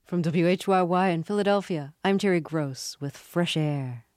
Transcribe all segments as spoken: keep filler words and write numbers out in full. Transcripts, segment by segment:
From W H Y Y in Philadelphia, I'm Terry Gross with Fresh Air.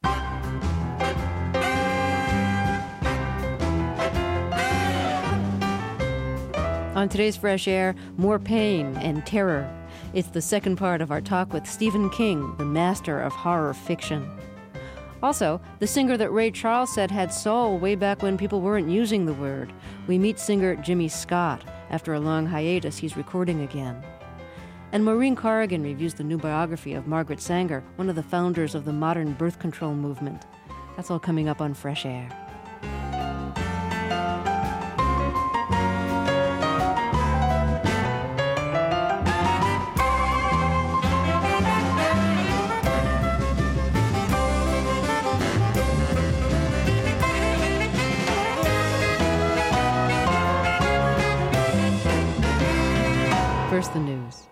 On today's Fresh Air, more pain and terror. It's the second part of our talk with Stephen King, the master of horror fiction. Also, the singer that Ray Charles said had soul way back when people weren't using the word. We meet singer Jimmy Scott. After a long hiatus, he's recording again. And Maureen Corrigan reviews the new biography of Margaret Sanger, one of the founders of the modern birth control movement. That's all coming up on Fresh Air. First, the news.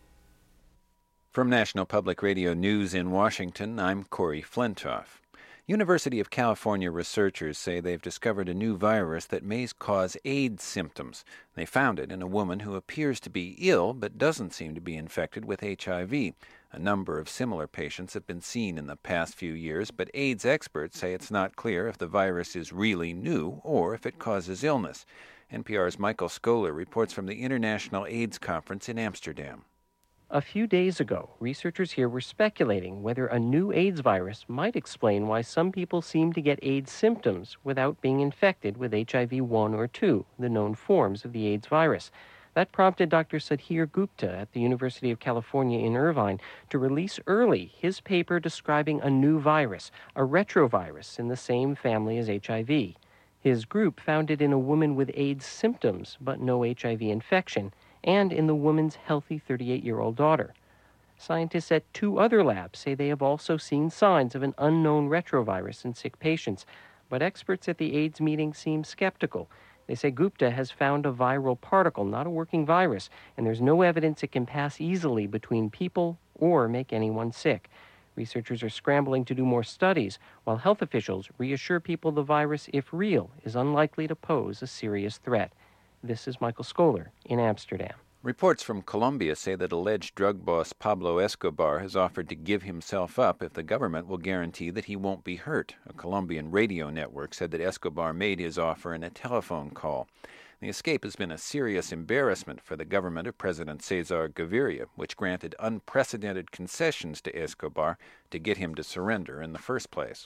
From National Public Radio News in Washington, I'm Corey Flintoff. University of California researchers say they've discovered a new virus that may cause AIDS symptoms. They found it in a woman who appears to be ill but doesn't seem to be infected with H I V. A number of similar patients have been seen in the past few years, but AIDS experts say it's not clear if the virus is really new or if it causes illness. N P R's Michael Scholer reports from the International AIDS Conference in Amsterdam. A few days ago, researchers here were speculating whether a new AIDS virus might explain why some people seem to get AIDS symptoms without being infected with H I V one or two, the known forms of the AIDS virus. That prompted Doctor Sudhir Gupta at the University of California in Irvine to release early his paper describing a new virus, a retrovirus in the same family as H I V. His group found it in a woman with AIDS symptoms but no H I V infection, and in the woman's healthy thirty-eight-year-old daughter. Scientists at two other labs say they have also seen signs of an unknown retrovirus in sick patients, but experts at the AIDS meeting seem skeptical. They say Gupta has found a viral particle, not a working virus, and there's no evidence it can pass easily between people or make anyone sick. Researchers are scrambling to do more studies, while health officials reassure people the virus, if real, is unlikely to pose a serious threat. This is Michael Scholer in Amsterdam. Reports from Colombia say that alleged drug boss Pablo Escobar has offered to give himself up if the government will guarantee that he won't be hurt. A Colombian radio network said that Escobar made his offer in a telephone call. The escape has been a serious embarrassment for the government of President Cesar Gaviria, which granted unprecedented concessions to Escobar to get him to surrender in the first place.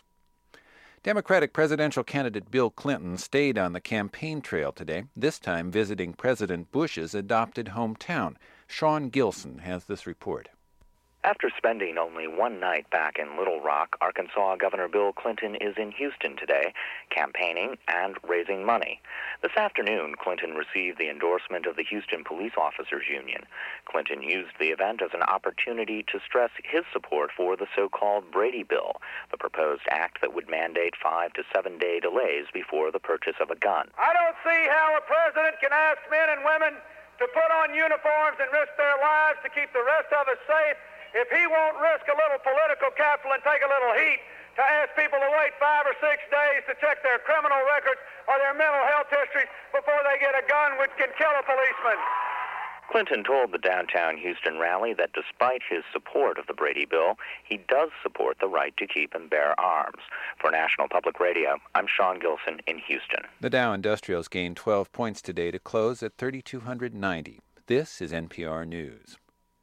Democratic presidential candidate Bill Clinton stayed on the campaign trail today, this time visiting President Bush's adopted hometown. Sean Gilson has this report. After spending only one night back in Little Rock, Arkansas, Governor Bill Clinton is in Houston today, campaigning and raising money. This afternoon, Clinton received the endorsement of the Houston Police Officers Union. Clinton used the event as an opportunity to stress his support for the so-called Brady Bill, the proposed act that would mandate five to seven day delays before the purchase of a gun. I don't see how a president can ask men and women to put on uniforms and risk their lives to keep the rest of us safe if he won't risk a little political capital and take a little heat to ask people to wait five or six days to check their criminal records or their mental health histories before they get a gun which can kill a policeman. Clinton told the downtown Houston rally that despite his support of the Brady Bill, he does support the right to keep and bear arms. For National Public Radio, I'm Sean Gilson in Houston. The Dow Industrials gained twelve points today to close at three thousand two hundred ninety. This is N P R News.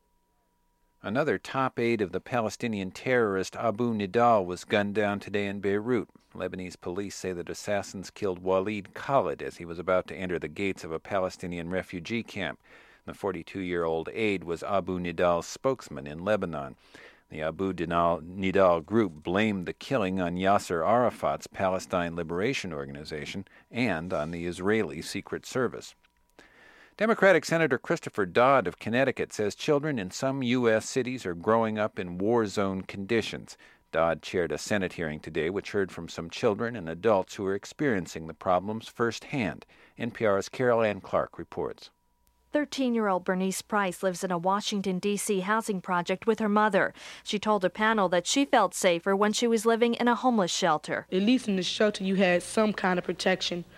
Another top aide of the Palestinian terrorist Abu Nidal was gunned down today in Beirut. Lebanese police say that assassins killed Walid Khalid as he was about to enter the gates of a Palestinian refugee camp. The forty-two-year-old aide was Abu Nidal's spokesman in Lebanon. The Abu Nidal group blamed the killing on Yasser Arafat's Palestine Liberation Organization and on the Israeli Secret Service. Democratic Senator Christopher Dodd of Connecticut says children in some U S cities are growing up in war zone conditions. Dodd chaired a Senate hearing today which heard from some children and adults who are experiencing the problems firsthand. N P R's Carol Ann Clark reports. thirteen-year-old Bernice Price lives in a Washington, D C housing project with her mother. She told a panel that she felt safer when she was living in a homeless shelter. At least in the shelter you had some kind of protection.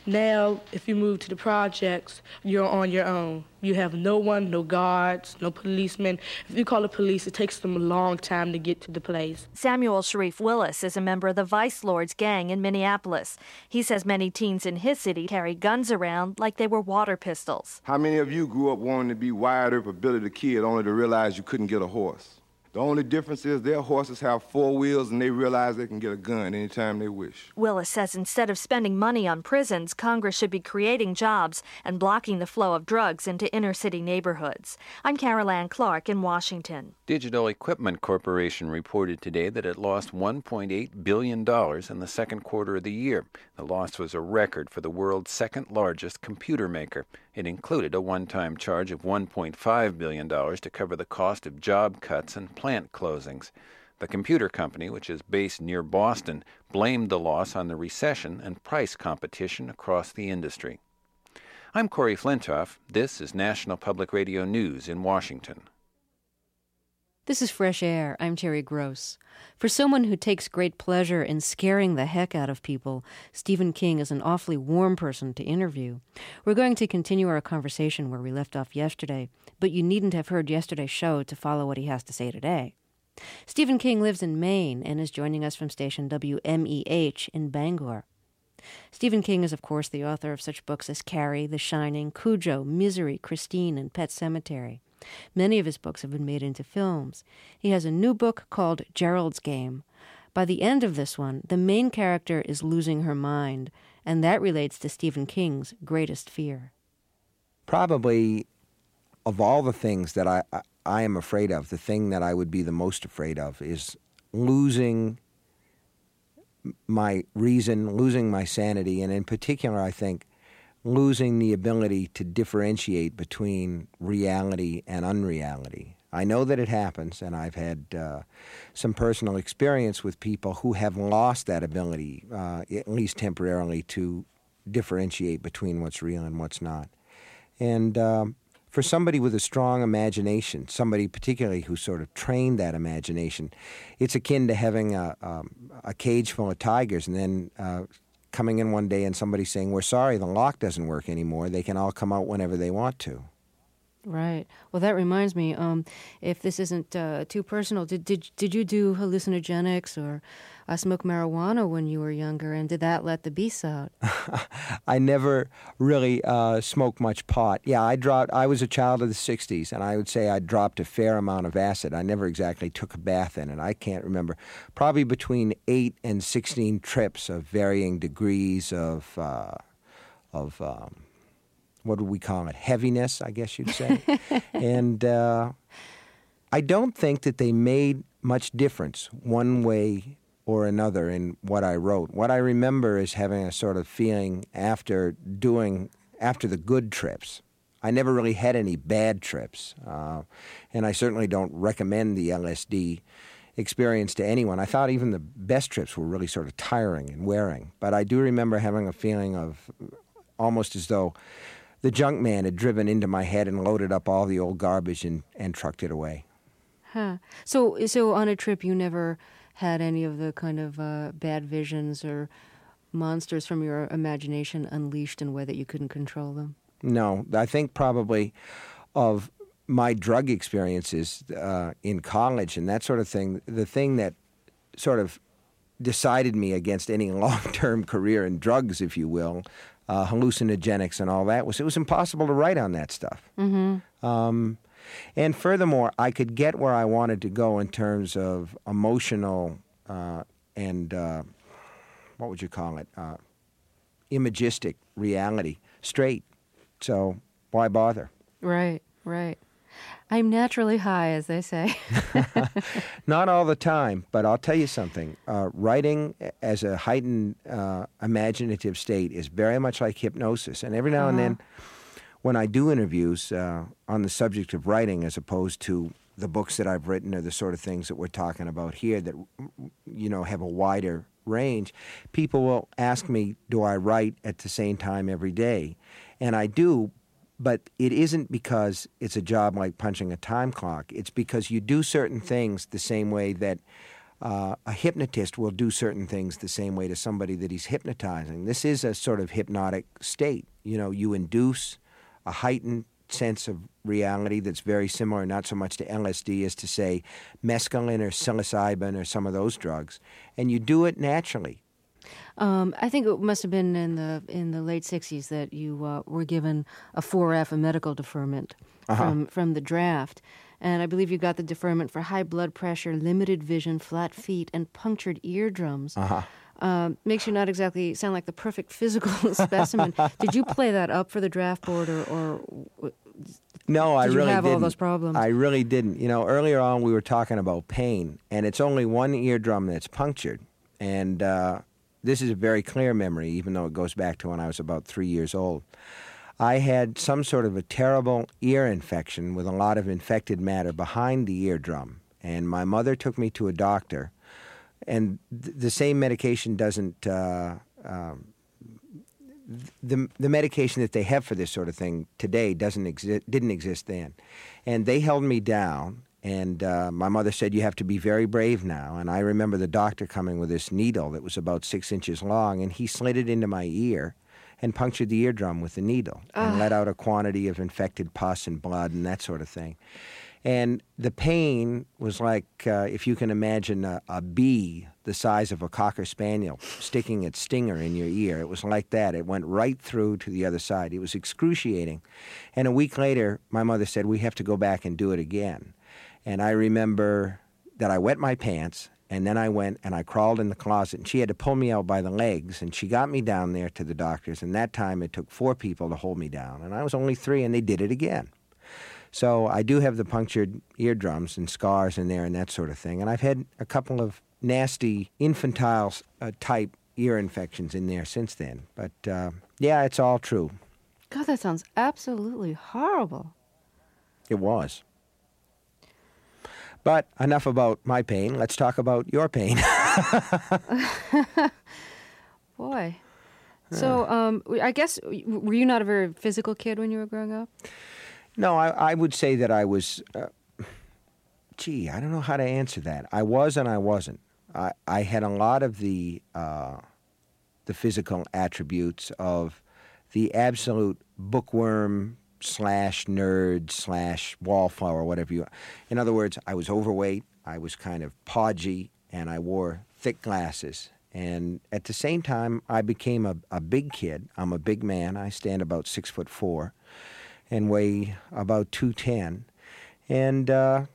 Now, if you move to the projects, you're on your own. You have no one, no guards, no policemen. If you call the police, it takes them a long time to get to the place. Samuel Sharif Willis is a member of the Vice Lords gang in Minneapolis. He says many teens in his city carry guns around like they were water pistols. How many of you grew up wanting to be wired up a Billy the Kid only to realize you couldn't get a horse? The only difference is their horses have four wheels and they realize they can get a gun anytime they wish. Willis says instead of spending money on prisons, Congress should be creating jobs and blocking the flow of drugs into inner-city neighborhoods. I'm Carol Ann Clark in Washington. Digital Equipment Corporation reported today that it lost one point eight billion dollars in the second quarter of the year. The loss was a record for the world's second-largest computer maker. It included a one-time charge of one point five billion dollars to cover the cost of job cuts and plant closings. The computer company, which is based near Boston, blamed the loss on the recession and price competition across the industry. I'm Corey Flintoff. This is National Public Radio News in Washington. This is Fresh Air. I'm Terry Gross. For someone who takes great pleasure in scaring the heck out of people, Stephen King is an awfully warm person to interview. We're going to continue our conversation where we left off yesterday, but you needn't have heard yesterday's show to follow what he has to say today. Stephen King lives in Maine and is joining us from station W M E H in Bangor. Stephen King is, of course, the author of such books as Carrie, The Shining, Cujo, Misery, Christine, and Pet Sematary. Many of his books have been made into films. He has a new book called Gerald's Game. By the end of this one, the main character is losing her mind, and that relates to Stephen King's greatest fear. Probably, of all the things that I, I, I am afraid of, the thing that I would be the most afraid of is losing my reason, losing my sanity, and in particular, I think, losing the ability to differentiate between reality and unreality. I know that it happens, and I've had uh, some personal experience with people who have lost that ability, uh, at least temporarily, to differentiate between what's real and what's not. And um, for somebody with a strong imagination, somebody particularly who sort of trained that imagination, it's akin to having a, um, a cage full of tigers and then uh, coming in one day and somebody saying, we're sorry, the lock doesn't work anymore. They can all come out whenever they want to. Right. Well, that reminds me, um, if this isn't uh, too personal, did, did did you do hallucinogenics or uh, smoke marijuana when you were younger, and did that let the beasts out? I never really uh, smoked much pot. Yeah, I dropped. I was a child of the sixties, and I would say I dropped a fair amount of acid. I never exactly took a bath in it. I can't remember. Probably between eight and sixteen trips of varying degrees of uh, of. Um, what would we call it, heaviness, I guess you'd say. And uh, I don't think that they made much difference one way or another in what I wrote. What I remember is having a sort of feeling after doing, after the good trips. I never really had any bad trips, uh, and I certainly don't recommend the L S D experience to anyone. I thought even the best trips were really sort of tiring and wearing. But I do remember having a feeling of almost as though the junk man had driven into my head and loaded up all the old garbage and, and trucked it away. Huh. So, so on a trip, you never had any of the kind of uh, bad visions or monsters from your imagination unleashed in a way that you couldn't control them? No. I think probably of my drug experiences uh, in college and that sort of thing, the thing that sort of decided me against any long-term career in drugs, if you will, Uh, hallucinogenics and all that, was it was impossible to write on that stuff. Mm-hmm. Um, and furthermore, I could get where I wanted to go in terms of emotional uh, and, uh, what would you call it, uh, imagistic reality straight. So why bother? Right, right. I'm naturally high, as they say. Not all the time, but I'll tell you something. Uh, writing as a heightened uh, imaginative state is very much like hypnosis. And every now uh-huh. and then, when I do interviews uh, on the subject of writing, as opposed to the books that I've written or the sort of things that we're talking about here that, you know, have a wider range, people will ask me, do I write at the same time every day? And I do. But it isn't because it's a job like punching a time clock. It's because you do certain things the same way that uh, a hypnotist will do certain things the same way to somebody that he's hypnotizing. This is a sort of hypnotic state. You know, you induce a heightened sense of reality that's very similar, not so much to L S D as to, say, mescaline or psilocybin or some of those drugs, and you do it naturally. Um, I think it must have been in the in the late sixties that you uh, were given a four F, a medical deferment Uh-huh. from from the draft, and I believe you got the deferment for high blood pressure, limited vision, flat feet, and punctured eardrums. Uh-huh. Um, makes you not exactly sound like the perfect physical specimen. Did you play that up for the draft board, or, or No, I did you really have didn't. all those problems? I really didn't. You know, earlier on we were talking about pain, and it's only one eardrum that's punctured. And uh, this is a very clear memory, even though it goes back to when I was about three years old. I had some sort of a terrible ear infection with a lot of infected matter behind the eardrum. And my mother took me to a doctor. And th- the same medication doesn't... Uh, um, The the medication that they have for this sort of thing today doesn't exist, didn't exist then, and they held me down. And uh, my mother said, "You have to be very brave now." And I remember the doctor coming with this needle that was about six inches long, and he slid it into my ear, and punctured the eardrum with the needle, and Ah. let out a quantity of infected pus and blood and that sort of thing. And the pain was like, uh, if you can imagine a, a bee the size of a Cocker Spaniel sticking its stinger in your ear. It was like that. It went right through to the other side. It was excruciating. And a week later, my mother said, "We have to go back and do it again." And I remember that I wet my pants, and then I went and I crawled in the closet, and she had to pull me out by the legs, and she got me down there to the doctors. And that time it took four people to hold me down. And I was only three, and they did it again. So I do have the punctured eardrums and scars in there and that sort of thing. And I've had a couple of nasty infantile uh, type ear infections in there since then. But uh, yeah, it's all true. God, that sounds absolutely horrible. It was. But enough about my pain. Let's talk about your pain. Boy. So um, I guess, were you not a very physical kid when you were growing up? No, I, I would say that I was, uh, gee, I don't know how to answer that. I was and I wasn't. I, I had a lot of the uh, the physical attributes of the absolute bookworm slash nerd slash wallflower, whatever you... In other words, I was overweight, I was kind of podgy, and I wore thick glasses. And at the same time, I became a, a big kid. I'm a big man. I stand about six foot four. And weigh about two ten. And uh,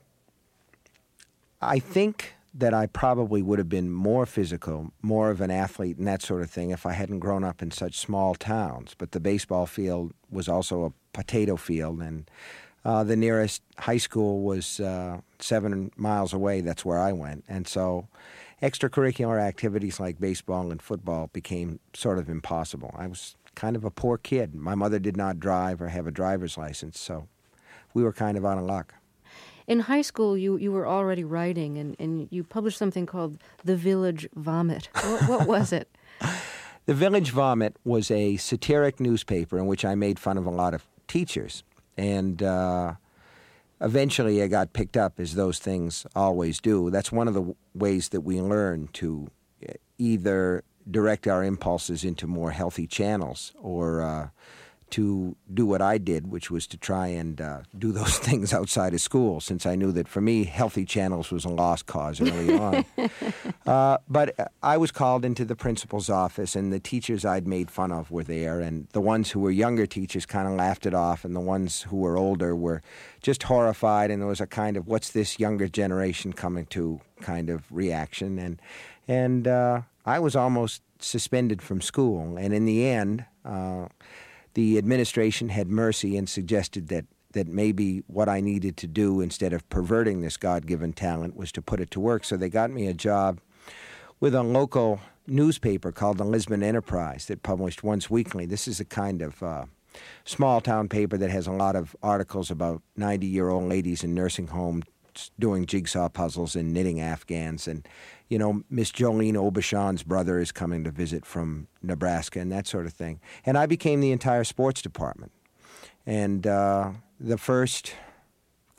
I think that I probably would have been more physical, more of an athlete and that sort of thing if I hadn't grown up in such small towns. But the baseball field was also a potato field, and uh, the nearest high school was uh, seven miles away. That's where I went. And so extracurricular activities like baseball and football became sort of impossible. I was kind of a poor kid. My mother did not drive or have a driver's license, so we were kind of out of luck. In high school, you, you were already writing, and, and you published something called The Village Vomit. What, what was it? The Village Vomit was a satiric newspaper in which I made fun of a lot of teachers. And uh, eventually I got picked up, as those things always do. That's one of the w- ways that we learn to either direct our impulses into more healthy channels, or uh, to do what I did, which was to try and uh, do those things outside of school, since I knew that for me, healthy channels was a lost cause early on. uh, but I was called into the principal's office, and the teachers I'd made fun of were there, and the ones who were younger teachers kind of laughed it off, and the ones who were older were just horrified, and there was a kind of, what's this younger generation coming to kind of reaction. And, and uh, I was almost suspended from school, and in the end, uh, the administration had mercy and suggested that, that maybe what I needed to do instead of perverting this God-given talent was to put it to work. So they got me a job with a local newspaper called the Lisbon Enterprise that published once weekly. This is a kind of uh, small-town paper that has a lot of articles about ninety-year-old ladies in nursing homes doing jigsaw puzzles and knitting Afghans. And, you know, Miss Jolene Aubuchon's brother is coming to visit from Nebraska and that sort of thing. And I became the entire sports department. And uh, the first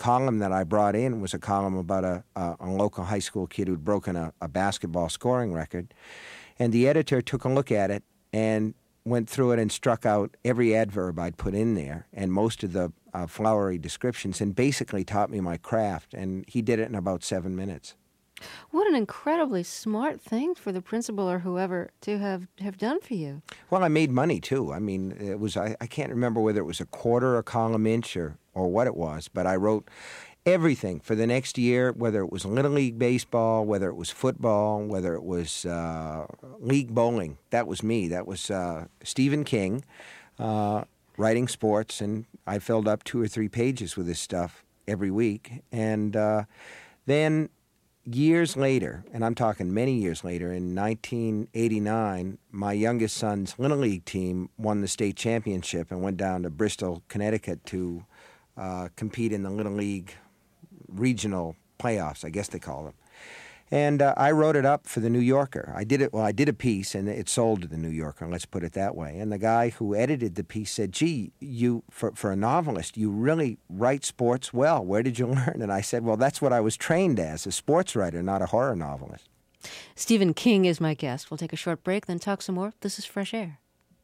column that I brought in was a column about a, a, a local high school kid who'd broken a, a basketball scoring record. And the editor took a look at it and went through it and struck out every adverb I'd put in there and most of the uh, flowery descriptions and basically taught me my craft. And he did it in about seven minutes. What an incredibly smart thing for the principal or whoever to have, have done for you. Well, I made money, too. I mean, it was I, I can't remember whether it was a quarter, a column inch, or, or what it was, but I wrote everything for the next year, whether it was Little League baseball, whether it was football, whether it was uh, league bowling. That was me. That was uh, Stephen King uh, writing sports, and I filled up two or three pages with this stuff every week. And uh, then years later, and I'm talking many years later, in nineteen eighty-nine, my youngest son's Little League team won the state championship and went down to Bristol, Connecticut to uh, compete in the Little League regional playoffs, I guess they call them. And uh, I wrote it up for the New Yorker. I did it, well, I did a piece, and it sold to the New Yorker, let's put it that way. And the guy who edited the piece said, gee, you, for, for a novelist, you really write sports well. Where did you learn? And I said, well, that's what I was trained as, a sports writer, not a horror novelist. Stephen King is my guest. We'll take a short break, then talk some more. This is Fresh Air.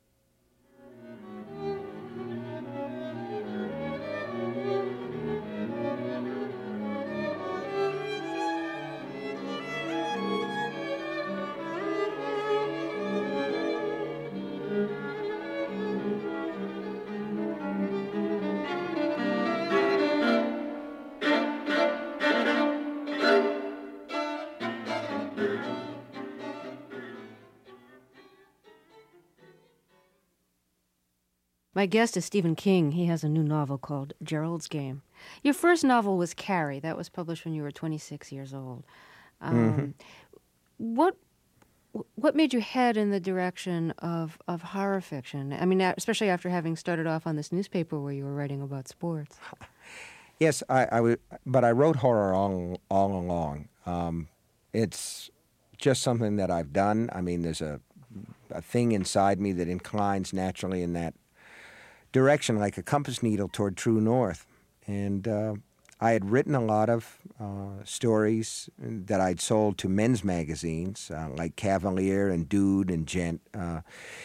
My guest is Stephen King. He has a new novel called Gerald's Game. Your first novel was Carrie. That was published when you were twenty-six years old. Um, mm-hmm. What what made you head in the direction of, of horror fiction? I mean, especially after having started off on this newspaper where you were writing about sports. Yes, I, I w- but I wrote horror all, all along. Um, it's just something that I've done. I mean, there's a, a thing inside me that inclines naturally in that direction, like a compass needle toward true north. And uh, I had written a lot of uh, stories that I'd sold to men's magazines, uh, like Cavalier and Dude and Gent, uh,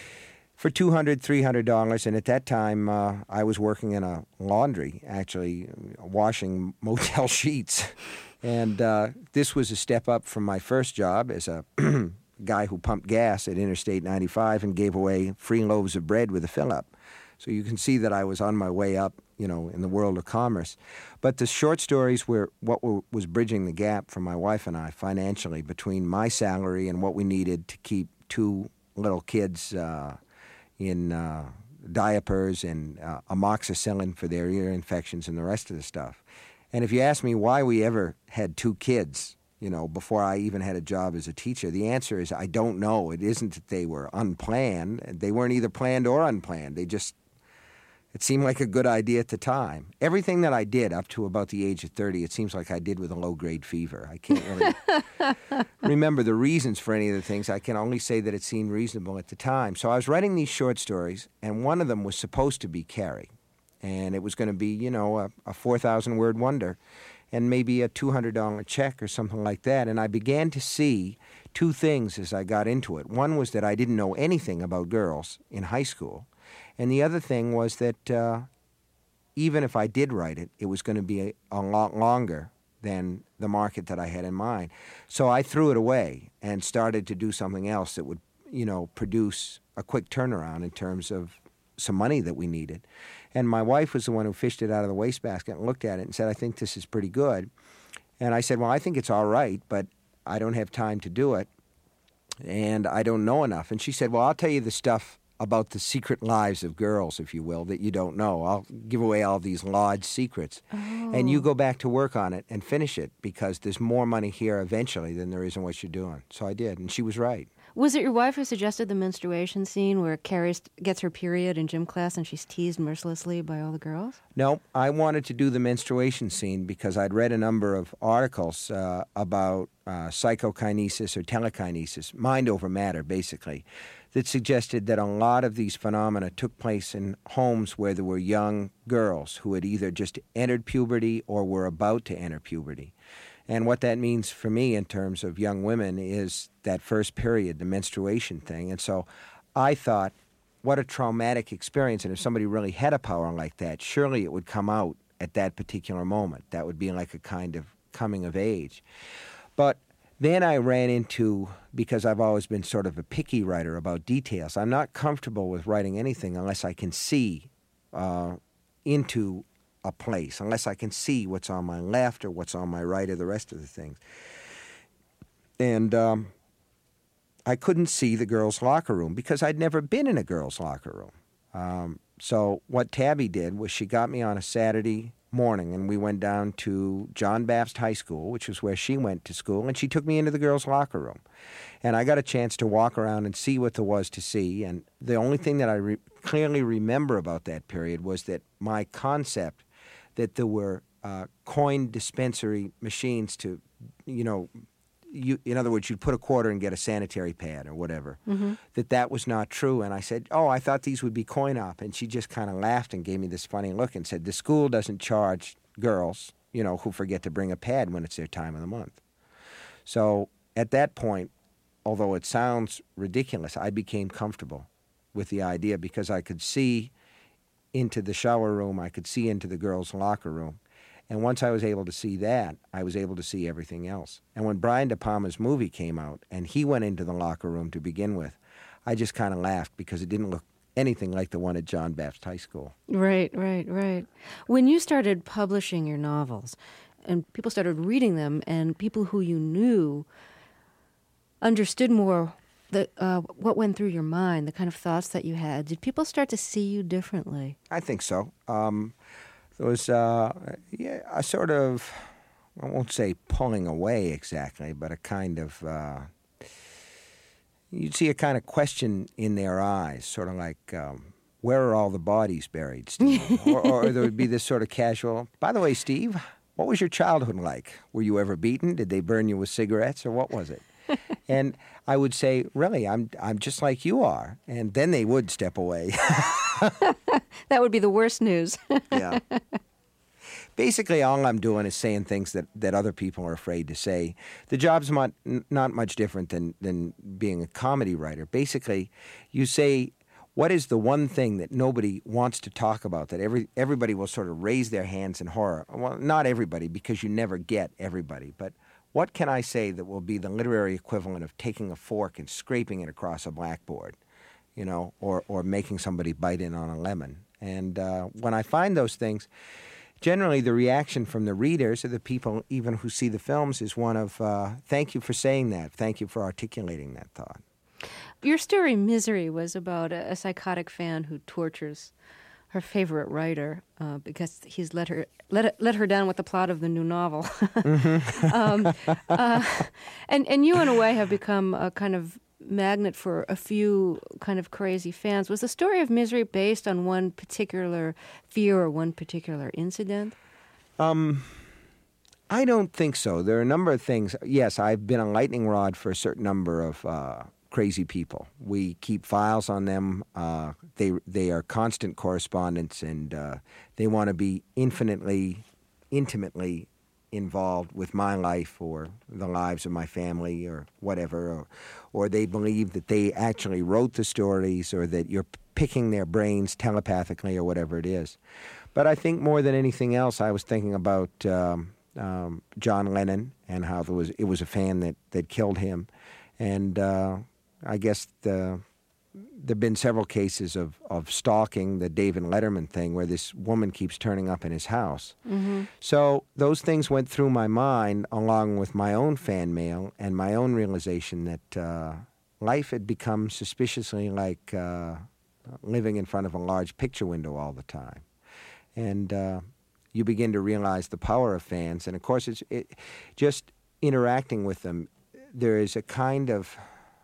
for two hundred dollars, three hundred dollars. And at that time, uh, I was working in a laundry, actually washing motel sheets. And uh, this was a step up from my first job as a guy who pumped gas at Interstate ninety-five and gave away free loaves of bread with a fill-up. So you can see that I was on my way up, you know, in the world of commerce. But the short stories were what were, was bridging the gap for my wife and I financially between my salary and what we needed to keep two little kids uh, in uh, diapers and uh, amoxicillin for their ear infections and the rest of the stuff. And if you ask me why we ever had two kids, you know, before I even had a job as a teacher, the answer is I don't know. It isn't that they were unplanned. They weren't either planned or unplanned. They just It seemed like a good idea at the time. Everything that I did up to about the age of thirty, it seems like I did with a low-grade fever. I can't really remember the reasons for any of the things. I can only say that it seemed reasonable at the time. So I was writing these short stories, and one of them was supposed to be Carrie. And it was going to be, you know, a, a four thousand word wonder and maybe a two hundred dollars check or something like that. And I began to see two things as I got into it. One was that I didn't know anything about girls in high school. And the other thing was that uh, even if I did write it, it was going to be a, a lot longer than the market that I had in mind. So I threw it away and started to do something else that would, you know, produce a quick turnaround in terms of some money that we needed. And my wife was the one who fished it out of the wastebasket and looked at it and said, I think this is pretty good. And I said, well, I think it's all right, but I don't have time to do it, and I don't know enough. And she said, well, I'll tell you the stuff about the secret lives of girls, if you will, that you don't know. I'll give away all these lodged secrets. Oh. And you go back to work on it and finish it, because there's more money here eventually than there is in what you're doing. So I did, and she was right. Was it your wife who suggested the menstruation scene where Carrie gets her period in gym class and she's teased mercilessly by all the girls? No, I wanted to do the menstruation scene because I'd read a number of articles uh, about uh, psychokinesis or telekinesis, mind over matter, basically, that suggested that a lot of these phenomena took place in homes where there were young girls who had either just entered puberty or were about to enter puberty. And what that means for me in terms of young women is that first period, the menstruation thing. And so I thought, what a traumatic experience. And if somebody really had a power like that, surely it would come out at that particular moment. That would be like a kind of coming of age. But then I ran into, because I've always been sort of a picky writer about details, I'm not comfortable with writing anything unless I can see uh, into a place, unless I can see what's on my left or what's on my right or the rest of the things. And um, I couldn't see the girls' locker room because I'd never been in a girls' locker room. Um, so what Tabby did was she got me on a Saturday morning, and we went down to John Baptist High School, which was where she went to school, and she took me into the girls' locker room. And I got a chance to walk around and see what there was to see, and the only thing that I re- clearly remember about that period was that my concept that there were uh, coin dispensary machines to, you know, you, in other words, you'd put a quarter and get a sanitary pad or whatever, mm-hmm. that that was not true. And I said, oh, I thought these would be coin op. And she just kind of laughed and gave me this funny look and said, the school doesn't charge girls, you know, who forget to bring a pad when it's their time of the month. So at that point, although it sounds ridiculous, I became comfortable with the idea because I could see into the shower room, I could see into the girls' locker room. And once I was able to see that, I was able to see everything else. And when Brian De Palma's movie came out and he went into the locker room to begin with, I just kind of laughed because it didn't look anything like the one at John Baptist High School. Right, right, right. When you started publishing your novels and people started reading them and people who you knew understood more the, uh, what went through your mind, the kind of thoughts that you had, did people start to see you differently? I think so. Um, there was uh, yeah, a sort of, I won't say pulling away exactly, but a kind of, uh, you'd see a kind of question in their eyes, sort of like, um, where are all the bodies buried, Steve? or, or there would be this sort of casual, by the way, Steve, what was your childhood like? Were you ever beaten? Did they burn you with cigarettes, or what was it? And I would say, really, I'm I'm just like you are. And then they would step away. That would be the worst news. Yeah. Basically, all I'm doing is saying things that, that other people are afraid to say. The job's not, not much different than, than being a comedy writer. Basically, you say, what is the one thing that nobody wants to talk about, that every everybody will sort of raise their hands in horror? Well, not everybody, because you never get everybody, but what can I say that will be the literary equivalent of taking a fork and scraping it across a blackboard, you know, or, or making somebody bite in on a lemon? And uh, when I find those things, generally the reaction from the readers or the people even who see the films is one of, uh, thank you for saying that, thank you for articulating that thought. Your story, Misery, was about a, a psychotic fan who tortures her favorite writer uh, because he's let her let let her down with the plot of the new novel. Mm-hmm. um, uh, and and you, in a way, have become a kind of magnet for a few kind of crazy fans. Was the story of Misery based on one particular fear or one particular incident? Um, I don't think so. There are a number of things. Yes, I've been a lightning rod for a certain number of uh, crazy people. We keep files on them. Uh, they they are constant correspondents, and uh, they want to be infinitely, intimately involved with my life or the lives of my family or whatever, or, or they believe that they actually wrote the stories or that you're picking their brains telepathically or whatever it is. But I think more than anything else, I was thinking about um, um, John Lennon and how there was it was a fan that, that killed him. And uh, I guess the, there have been several cases of, of stalking, the David Letterman thing, where this woman keeps turning up in his house. Mm-hmm. So those things went through my mind, along with my own fan mail and my own realization that uh, life had become suspiciously like uh, living in front of a large picture window all the time. And uh, you begin to realize the power of fans. And, of course, it's it, just interacting with them, there is a kind of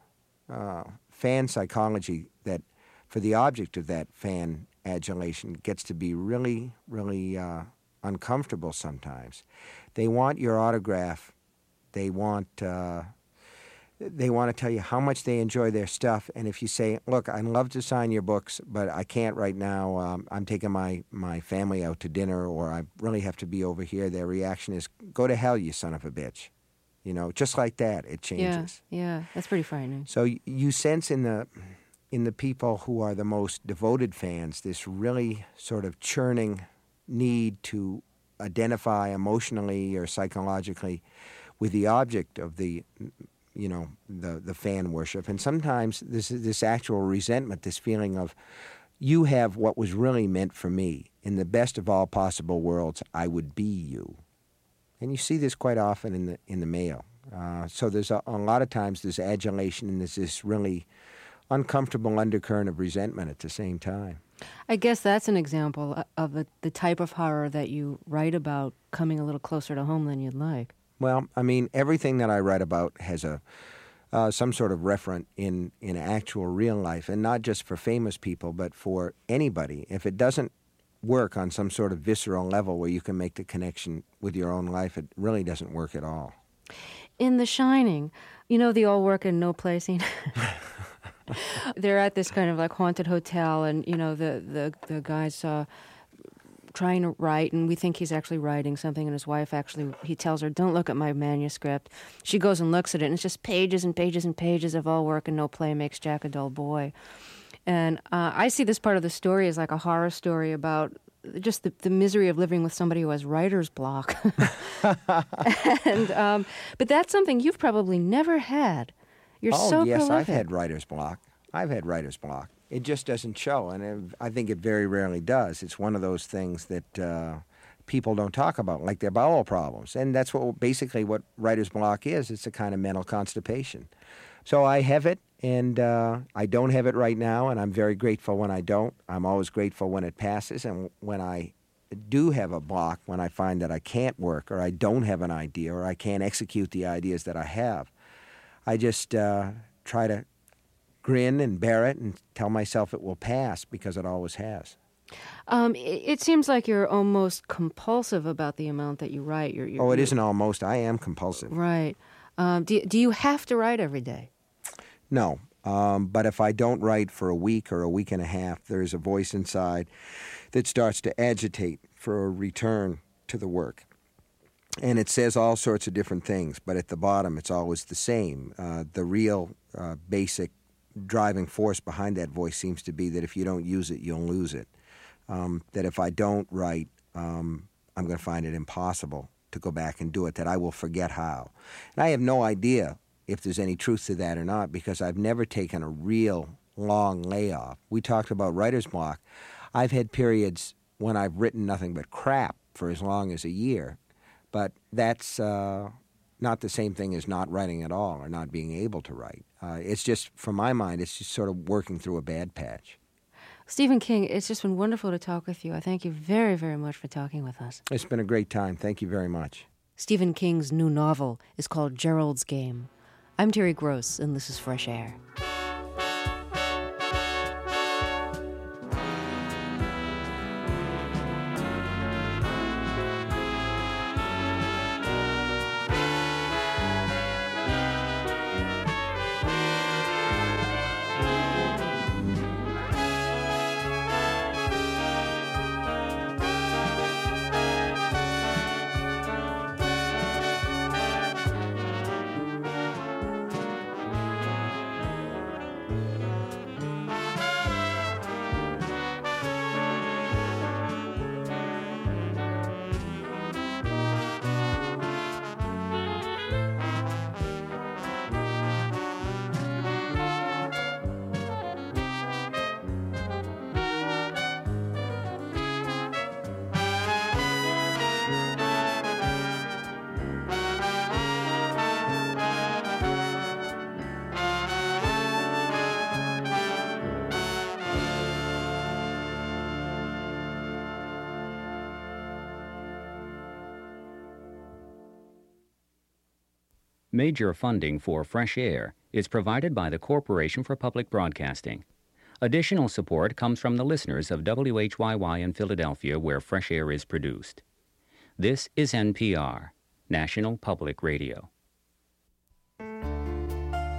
uh, fan psychology that, for the object of that fan adulation, gets to be really, really uh, uncomfortable sometimes. They want your autograph. They want uh, they want to tell you how much they enjoy their stuff. And if you say, look, I'd love to sign your books, but I can't right now. Um, I'm taking my, my family out to dinner, or I really have to be over here. Their reaction is, go to hell, you son of a bitch. You know, just like that, it changes. Yeah, yeah, that's pretty frightening. So y- you sense in the in the people who are the most devoted fans this really sort of churning need to identify emotionally or psychologically with the object of the, you know, the the fan worship. And sometimes this this actual resentment, this feeling of, you have what was really meant for me. In the best of all possible worlds, I would be you. And you see this quite often in the in the mail. Uh, so there's a, a lot of times there's adulation and there's this really uncomfortable undercurrent of resentment at the same time. I guess that's an example of a, the type of horror that you write about coming a little closer to home than you'd like. Well, I mean, everything that I write about has a uh, some sort of referent in, in actual real life, and not just for famous people, but for anybody. If it doesn't work on some sort of visceral level where you can make the connection with your own life, it really doesn't work at all. In The Shining, you know the all work and no play scene? They're at this kind of like haunted hotel, and you know the the the guy's uh, trying to write, and we think he's actually writing something, and his wife actually, he tells her, "Don't look at my manuscript." She goes and looks at it, and it's just pages and pages and pages of all work and no play makes Jack a dull boy. And uh, I see this part of the story as like a horror story about just the, the misery of living with somebody who has writer's block. and um, but that's something you've probably never had. You're oh, so yes, prolific. I've had writer's block. I've had writer's block. It just doesn't show, and it, I think it very rarely does. It's one of those things that uh, people don't talk about, like their bowel problems. And that's what basically what writer's block is. It's a kind of mental constipation. So I have it, and uh, I don't have it right now, and I'm very grateful when I don't. I'm always grateful when it passes, and when I do have a block, when I find that I can't work, or I don't have an idea, or I can't execute the ideas that I have, I just uh, try to grin and bear it and tell myself it will pass, because it always has. Um, it, it seems like you're almost compulsive about the amount that you write. You're, you're, oh, it you're, isn't almost. I am compulsive. Right. Um, do, do you have to write every day? No. Um, but if I don't write for a week or a week and a half, there's a voice inside that starts to agitate for a return to the work. And it says all sorts of different things, but at the bottom it's always the same. Uh, the real uh, basic driving force behind that voice seems to be that if you don't use it, you'll lose it. Um, that if I don't write, um, I'm going to find it impossible to go back and do it, that I will forget how. And I have no idea if there's any truth to that or not, because I've never taken a real long layoff. We talked about writer's block. I've had periods when I've written nothing but crap for as long as a year, but that's uh, not the same thing as not writing at all or not being able to write. Uh, it's just, for my mind, it's just sort of working through a bad patch. Stephen King, it's just been wonderful to talk with you. I thank you very, very much for talking with us. It's been a great time. Thank you very much. Stephen King's new novel is called Gerald's Game. I'm Terry Gross, and this is Fresh Air. Major funding for Fresh Air is provided by the Corporation for Public Broadcasting. Additional support comes from the listeners of W H Y Y in Philadelphia, where Fresh Air is produced. This is N P R, National Public Radio.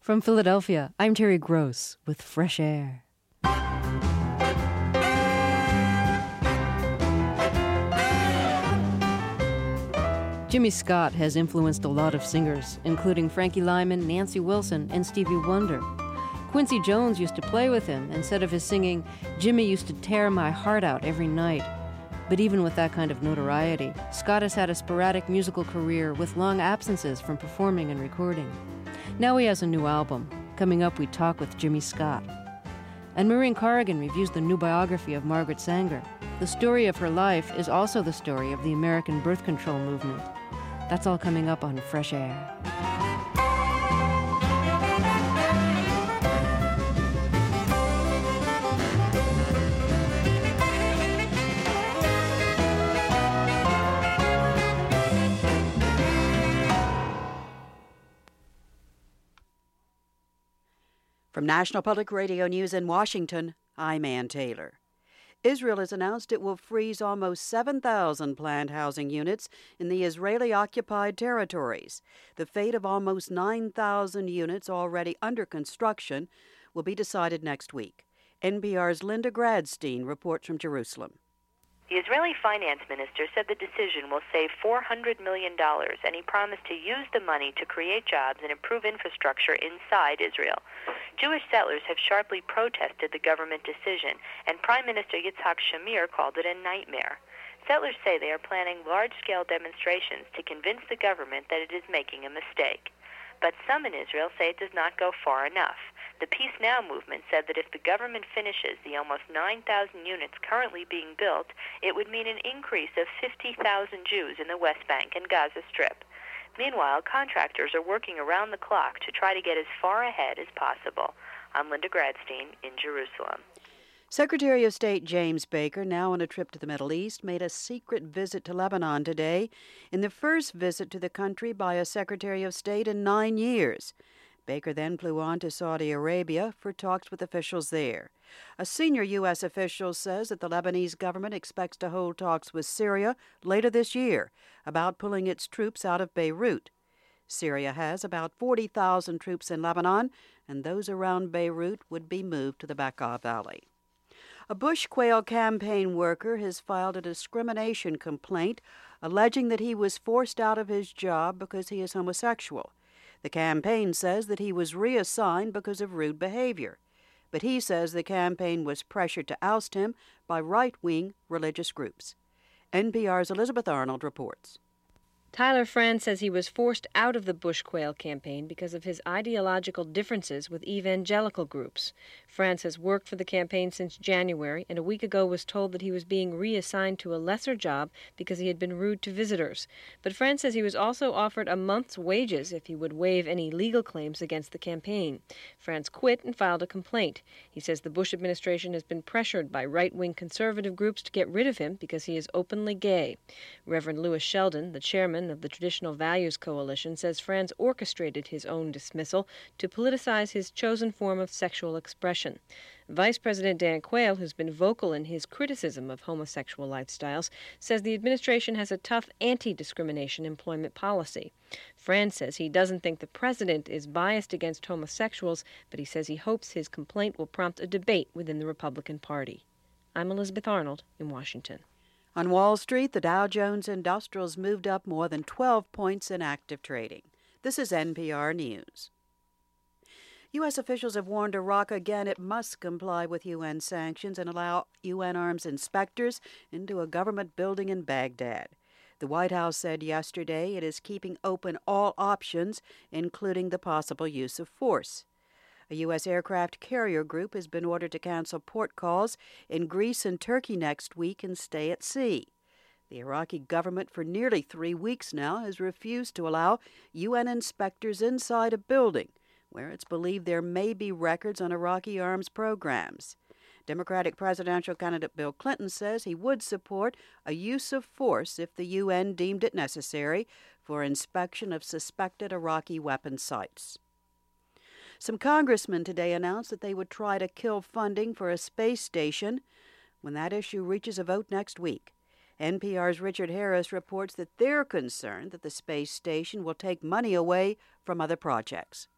From Philadelphia, I'm Terry Gross with Fresh Air. Jimmy Scott has influenced a lot of singers, including Frankie Lyman, Nancy Wilson, and Stevie Wonder. Quincy Jones used to play with him and said of his singing, "Jimmy used to tear my heart out every night." But even with that kind of notoriety, Scott has had a sporadic musical career with long absences from performing and recording. Now he has a new album. Coming up, we talk with Jimmy Scott. And Maureen Corrigan reviews the new biography of Margaret Sanger. The story of her life is also the story of the American birth control movement. That's all coming up on Fresh Air. From National Public Radio News in Washington, I'm Ann Taylor. Israel has announced it will freeze almost seven thousand planned housing units in the Israeli-occupied territories. The fate of almost nine thousand units already under construction will be decided next week. N P R's Linda Gradstein reports from Jerusalem. The Israeli finance minister said the decision will save four hundred million dollars, and he promised to use the money to create jobs and improve infrastructure inside Israel. Jewish settlers have sharply protested the government decision, and Prime Minister Yitzhak Shamir called it a nightmare. Settlers say they are planning large-scale demonstrations to convince the government that it is making a mistake. But some in Israel say it does not go far enough. The Peace Now movement said that if the government finishes the almost nine thousand units currently being built, it would mean an increase of fifty thousand Jews in the West Bank and Gaza Strip. Meanwhile, contractors are working around the clock to try to get as far ahead as possible. I'm Linda Gradstein in Jerusalem. Secretary of State James Baker, now on a trip to the Middle East, made a secret visit to Lebanon today, in the first visit to the country by a Secretary of State in nine years. Baker then flew on to Saudi Arabia for talks with officials there. A senior U S official says that the Lebanese government expects to hold talks with Syria later this year about pulling its troops out of Beirut. Syria has about forty thousand troops in Lebanon, and those around Beirut would be moved to the Bekaa Valley. A bush quail campaign worker has filed a discrimination complaint alleging that he was forced out of his job because he is homosexual. The campaign says that he was reassigned because of rude behavior, but he says the campaign was pressured to oust him by right-wing religious groups. N P R's Elizabeth Arnold reports. Tyler Franz says he was forced out of the Bush Quail campaign because of his ideological differences with evangelical groups. Franz has worked for the campaign since January, and a week ago was told that he was being reassigned to a lesser job because he had been rude to visitors. But Franz says he was also offered a month's wages if he would waive any legal claims against the campaign. Franz quit and filed a complaint. He says the Bush administration has been pressured by right-wing conservative groups to get rid of him because he is openly gay. Reverend Louis Sheldon, the chairman of the Traditional Values Coalition, says Franz orchestrated his own dismissal to politicize his chosen form of sexual expression. Vice President Dan Quayle, who's been vocal in his criticism of homosexual lifestyles, says the administration has a tough anti-discrimination employment policy. Franz says he doesn't think the president is biased against homosexuals, but he says he hopes his complaint will prompt a debate within the Republican Party. I'm Elizabeth Arnold in Washington. On Wall Street, the Dow Jones Industrials moved up more than twelve points in active trading. This is N P R News. U S officials have warned Iraq again it must comply with U N sanctions and allow U N arms inspectors into a government building in Baghdad. The White House said yesterday it is keeping open all options, including the possible use of force. A U S aircraft carrier group has been ordered to cancel port calls in Greece and Turkey next week and stay at sea. The Iraqi government for nearly three weeks now has refused to allow U N inspectors inside a building where it's believed there may be records on Iraqi arms programs. Democratic presidential candidate Bill Clinton says he would support a use of force if the U N deemed it necessary for inspection of suspected Iraqi weapon sites. Some congressmen today announced that they would try to kill funding for a space station when that issue reaches a vote next week. N P R's Richard Harris reports that they're concerned that the space station will take money away from other projects.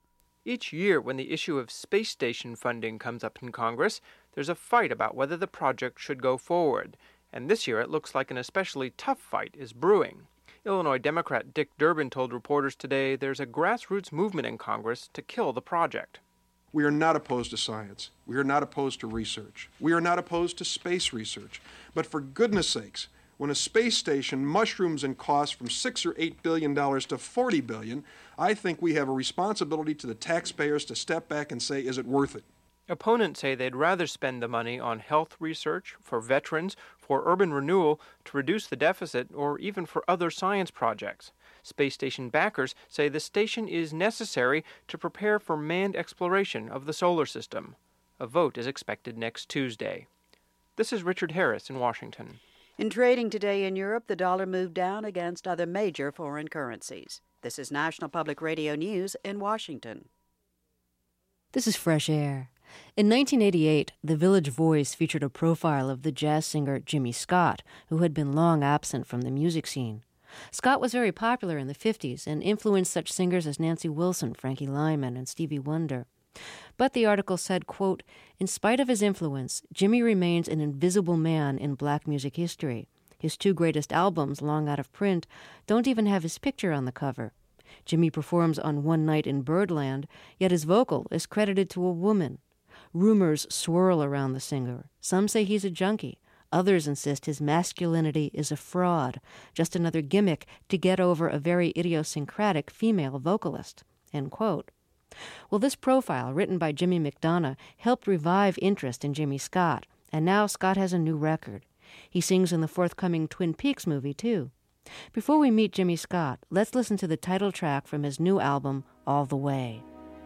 Each year when the issue of space station funding comes up in Congress, there's a fight about whether the project should go forward, and this year it looks like an especially tough fight is brewing. Illinois Democrat Dick Durbin told reporters today there's a grassroots movement in Congress to kill the project. We are not opposed to science. We are not opposed to research. We are not opposed to space research. But for goodness sakes, when a space station mushrooms in cost from six or eight billion dollars to forty billion dollars, I think we have a responsibility to the taxpayers to step back and say, is it worth it? Opponents say they'd rather spend the money on health research, for veterans, for urban renewal, to reduce the deficit, or even for other science projects. Space station backers say the station is necessary to prepare for manned exploration of the solar system. A vote is expected next Tuesday. This is Richard Harris in Washington. In trading today in Europe, the dollar moved down against other major foreign currencies. This is National Public Radio News in Washington. This is Fresh Air. In nineteen eighty-eight, The Village Voice featured a profile of the jazz singer Jimmy Scott, who had been long absent from the music scene. Scott was very popular in the fifties and influenced such singers as Nancy Wilson, Frankie Lyman, and Stevie Wonder. But the article said, quote, in spite of his influence, Jimmy remains an invisible man in black music history. His two greatest albums, long out of print, don't even have his picture on the cover. Jimmy performs on One Night in Birdland, yet his vocal is credited to a woman. Rumors swirl around the singer. Some say he's a junkie. Others insist his masculinity is a fraud, just another gimmick to get over a very idiosyncratic female vocalist. End quote. Well, this profile, written by Jimmy McDonough, helped revive interest in Jimmy Scott, and now Scott has a new record. He sings in the forthcoming Twin Peaks movie, too. Before we meet Jimmy Scott, let's listen to the title track from his new album, All the Way.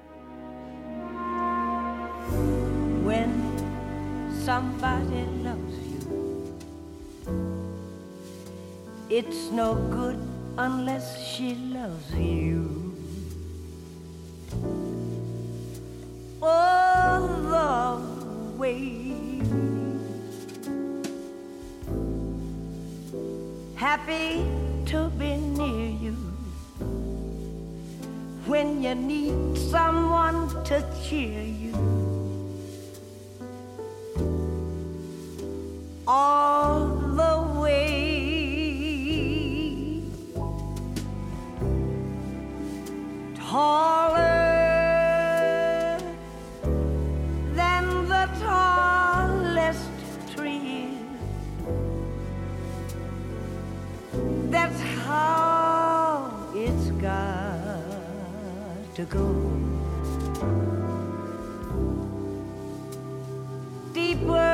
When somebody loves you, it's no good unless she loves you. All the way, happy to be near you when you need someone to cheer you. All the way, taller than the tallest tree. That's how it's got to go. Deeper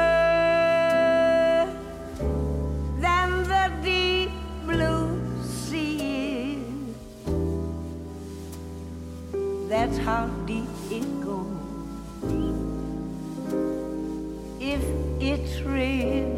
than the deep blue sea. That's how deep it goes. If it's real,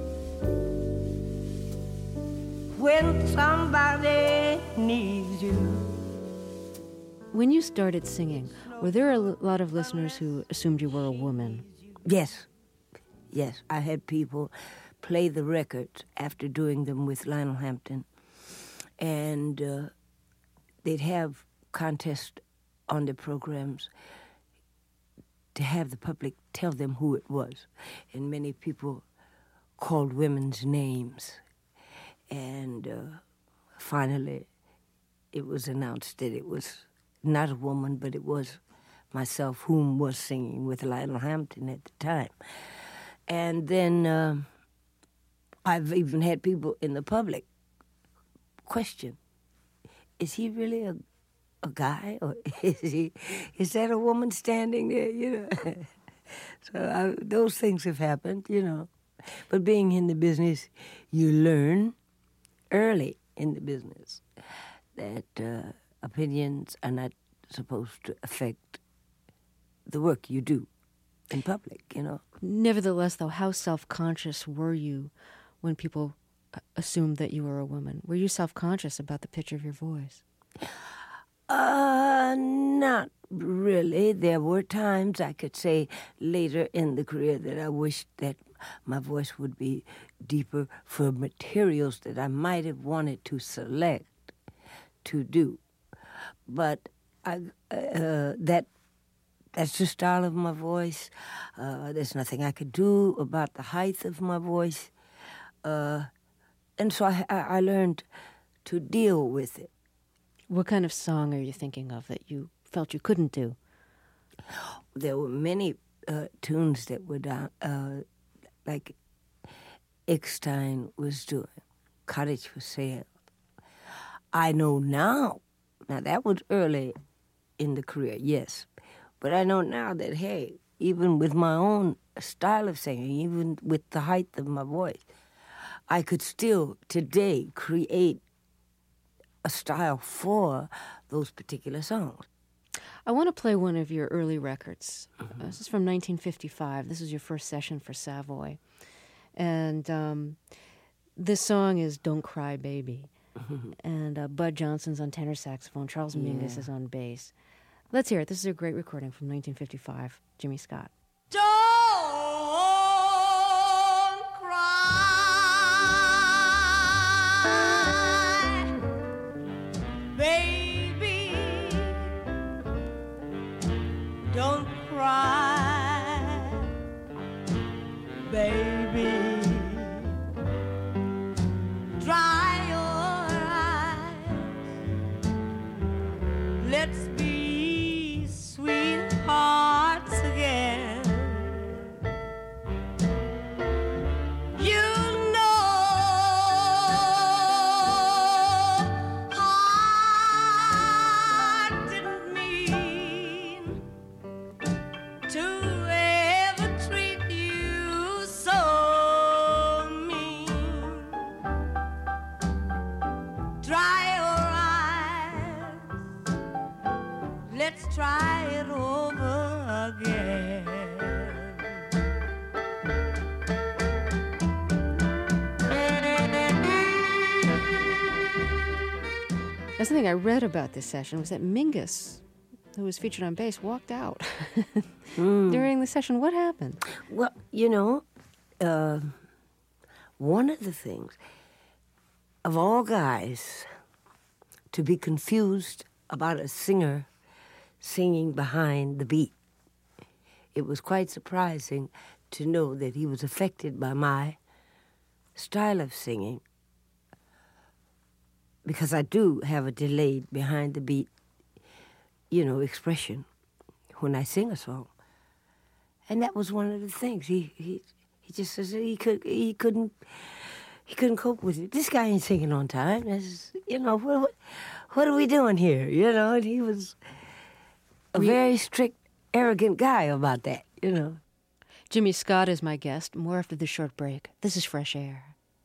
when somebody needs you. When you started singing, were there a lot of listeners who assumed you were a woman? Yes. Yes, I had people play the records after doing them with Lionel Hampton. And uh, they'd have contests on their programs to have the public tell them who it was. And many people called women's names. And uh, finally, it was announced that it was not a woman, but it was myself whom was singing with Lionel Hampton at the time. And then uh, I've even had people in the public question, is he really a, a guy, or is he, is that a woman standing there, you know? So I, those things have happened, you know. But being in the business, you learn early in the business that uh, opinions are not supposed to affect the work you do in public, you know. Nevertheless, though, how self-conscious were you when people assumed that you were a woman? Were you self-conscious about the pitch of your voice? Uh, not really. There were times, I could say, later in the career that I wished that my voice would be deeper for materials that I might have wanted to select to do. But I, uh, that that's the style of my voice. Uh, there's nothing I could do about the height of my voice. Uh, and so I, I learned to deal with it. What kind of song are you thinking of that you felt you couldn't do? There were many uh, tunes that were down, uh, like Eckstein was doing, Cottage for Sale. I know now, now that was early in the career, yes, but I know now that, hey, even with my own style of singing, even with the height of my voice, I could still today create a style for those particular songs. I want to play one of your early records. Mm-hmm. Uh, this is from nineteen fifty-five. This is your first session for Savoy. And um, this song is Don't Cry, Baby. Mm-hmm. And uh, Bud Johnson's on tenor saxophone. Charles Yeah. Mingus is on bass. Let's hear it. This is a great recording from nineteen fifty-five. Jimmy Scott. Don't cry, baby. Don't cry, baby. Dry your eyes. Let's be sweethearts again. You know I didn't mean to ever treat you so mean. Dry your eyes. Let's try it over again. That's the thing I read about this session was that Mingus, who was featured on bass, walked out Mm. during the session. What happened? Well, you know, uh, one of the things, of all guys, to be confused about a singer singing behind the beat, it was quite surprising to know that he was affected by my style of singing, because I do have a delayed behind the beat, you know, expression when I sing a song. And that was one of the things. He he he just says he could he couldn't he couldn't cope with it. This guy ain't singing on time. This is, you know, what, what what are we doing here? You know, and he was a very strict, arrogant guy about that, you know. Jimmy Scott is my guest. More after this short break. This is Fresh Air.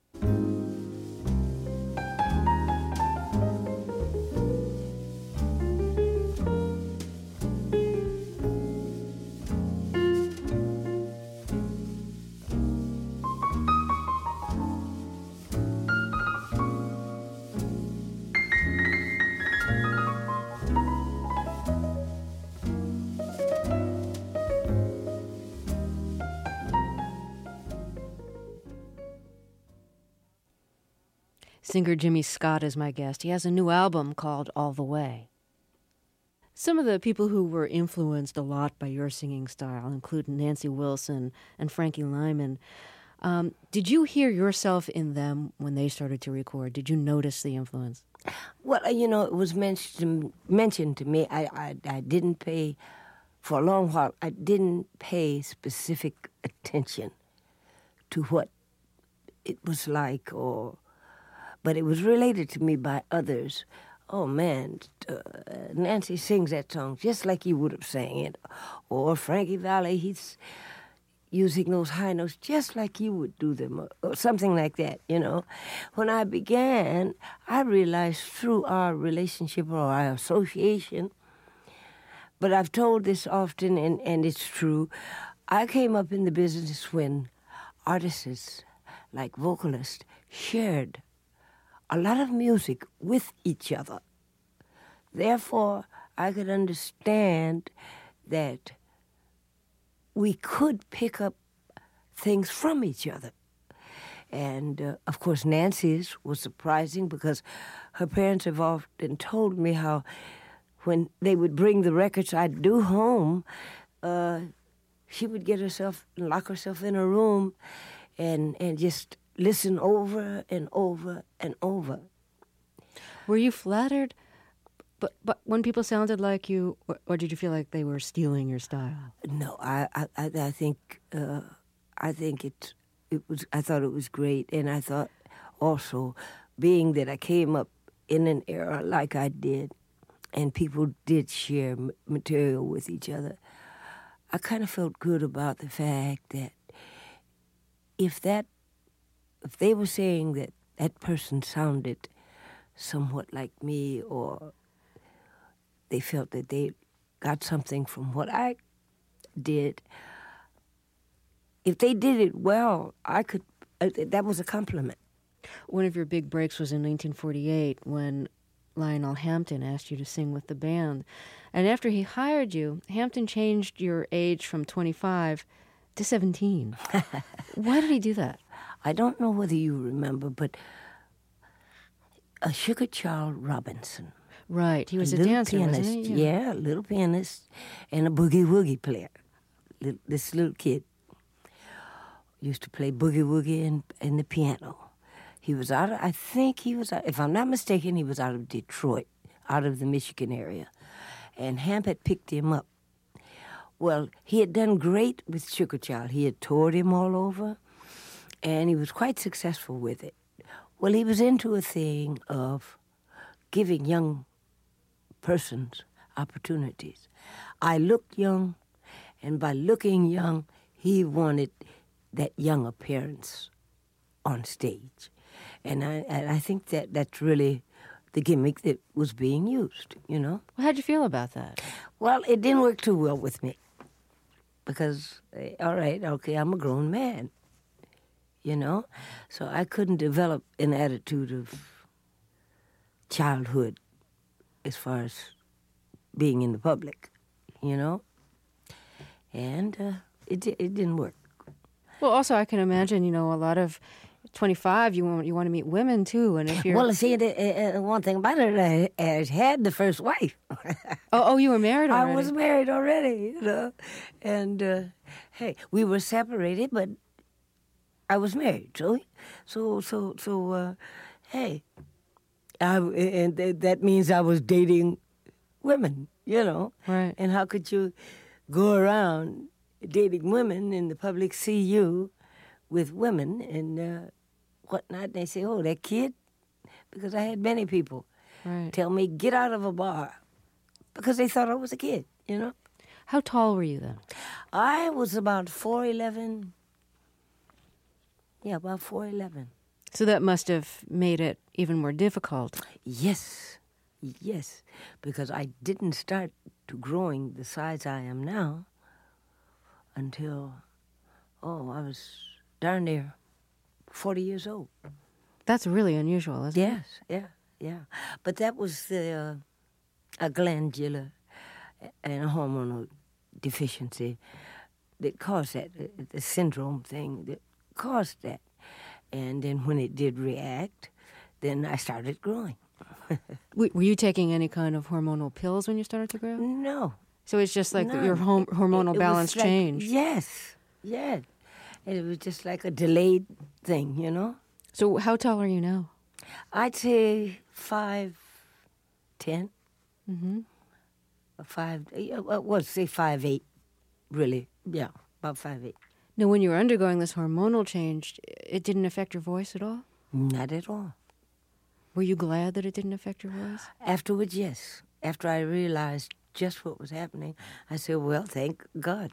Singer Jimmy Scott is my guest. He has a new album called All the Way. Some of the people who were influenced a lot by your singing style include Nancy Wilson and Frankie Lyman. Um, did you hear yourself in them when they started to record? Did you notice the influence? Well, you know, it was mentioned mentioned to me. I, I, I didn't pay, for a long while, I didn't pay specific attention to what it was like, or, but it was related to me by others. Oh, man, uh, Nancy sings that song just like you would have sang it. Or Frankie Valli, he's using those high notes just like you would do them, or, or something like that, you know. When I began, I realized through our relationship or our association, but I've told this often, and, and it's true, I came up in the business when artists, like vocalists, shared a lot of music with each other. Therefore, I could understand that we could pick up things from each other. And, uh, of course, Nancy's was surprising because her parents have often told me how when they would bring the records I'd do home, uh, she would get herself, lock herself in her room and, and just listen over and over and over. Were you flattered but, but when people sounded like you, or, or did you feel like they were stealing your style? No, I I, I think uh, I think it it was. I thought it was great, and I thought also, being that I came up in an era like I did, and people did share m- material with each other, I kind of felt good about the fact that if that if they were saying that that person sounded somewhat like me, or they felt that they got something from what I did, if they did it well, I could, uh, that was a compliment. One of your big breaks was in nineteen forty-eight when Lionel Hampton asked you to sing with the band. And after he hired you, Hampton changed your age from twenty-five to seventeen. Why did he do that? I don't know whether you remember, but uh, Sugar Child Robinson. Right, he was a, a dancer, pianist, wasn't he? Yeah. yeah, a little pianist and a boogie-woogie player. Little, this little kid used to play boogie-woogie and, and the piano. He was out of, I think he was, out, if I'm not mistaken, he was out of Detroit, out of the Michigan area. And Hamp had picked him up. Well, he had done great with Sugar Child. He had toured him all over, and he was quite successful with it. Well, he was into a thing of giving young persons opportunities. I looked young, and by looking young, he wanted that young appearance on stage. And I, and I think that that's really the gimmick that was being used, you know? Well, how'd you feel about that? Well, it didn't work too well with me. Because, all right, okay, I'm a grown man, you know? So I couldn't develop an attitude of childhood as far as being in the public, you know? And uh, it it didn't work. Well, also, I can imagine, you know, a lot of twenty-five, you want you want to meet women, too, and if you're... Well, see, the, uh, one thing about it, I, I had the first wife. oh, oh, you were married already? I was married already, you know, and, uh, hey, we were separated, but I was married, so, so, so, so, uh, hey, I, and that means I was dating women, you know. Right. And how could you go around dating women and the public see you with women and uh, whatnot? And they say, oh, that kid? Because I had many people right. tell me, get out of a bar, because they thought I was a kid, you know. How tall were you then? I was about four eleven. Yeah, about four eleven. So that must have made it even more difficult. Yes, yes, because I didn't start to growing the size I am now until, oh, I was darn near forty years old. That's really unusual, isn't yes, it? Yes, yeah, yeah. But that was the, uh, a glandular and a hormonal deficiency that caused that, the syndrome thing that caused that. And then when it did react, then I started growing. Were you taking any kind of hormonal pills when you started to grow? No. So it's just like no. your hom- hormonal it, it balance like, changed? Yes, yeah. And it was just like a delayed thing, you know? So how tall are you now? I'd say five, ten. Mm-hmm. Five, well, say five, eight, really. Yeah, about five, eight. Now, when you were undergoing this hormonal change, it didn't affect your voice at all? Not at all. Were you glad that it didn't affect your voice? Afterwards, yes. After I realized just what was happening, I said, well, thank God.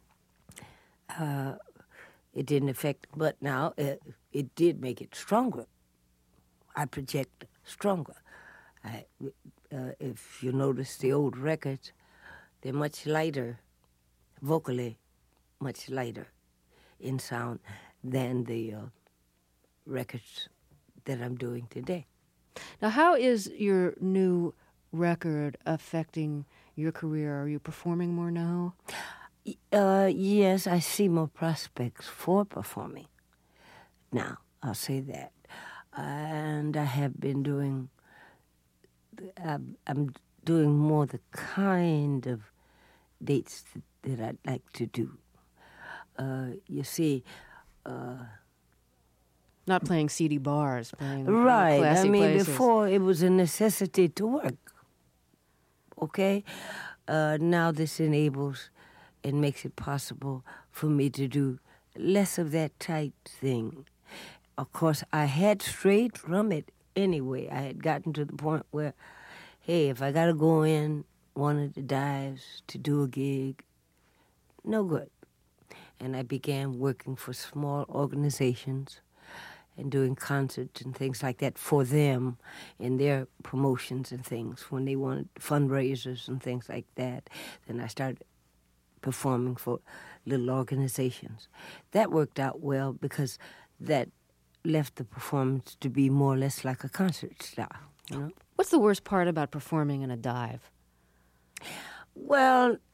Uh, it didn't affect, but now it, it did make it stronger. I project stronger. I, uh, if you notice the old records, they're much lighter, vocally much lighter in sound than the uh, records that I'm doing today. Now, how is your new record affecting your career? Are you performing more now? Uh, yes, I see more prospects for performing now. I'll say that. And I have been doing, I'm, I'm doing more the kind of dates that, that I'd like to do. Uh, you see, uh, not playing seedy bars, playing right. classy I mean, places. before it was a necessity to work. Okay, uh, now this enables and makes it possible for me to do less of that tight thing. Of course, I had strayed from it anyway. I had gotten to the point where, hey, if I got to go in one of the dives to do a gig, no good. And I began working for small organizations and doing concerts and things like that for them in their promotions and things when they wanted fundraisers and things like that. Then I started performing for little organizations. That worked out well because that left the performance to be more or less like a concert style. You know? What's the worst part about performing in a dive? Well,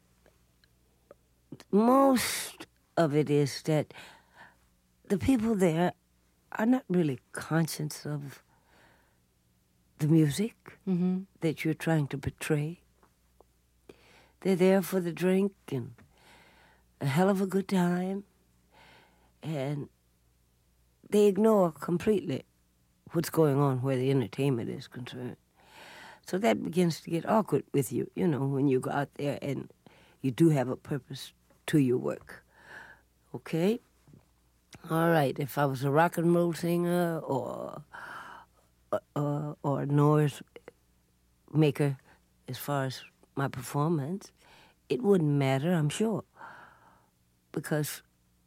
most of it is that the people there are not really conscious of the music mm-hmm. that you're trying to portray. They're there for the drink and a hell of a good time, and they ignore completely what's going on where the entertainment is concerned. So that begins to get awkward with you, you know, when you go out there and you do have a purpose to your work. Okay? All right, if I was a rock and roll singer or uh, or a noise maker as far as my performance, it wouldn't matter, I'm sure, because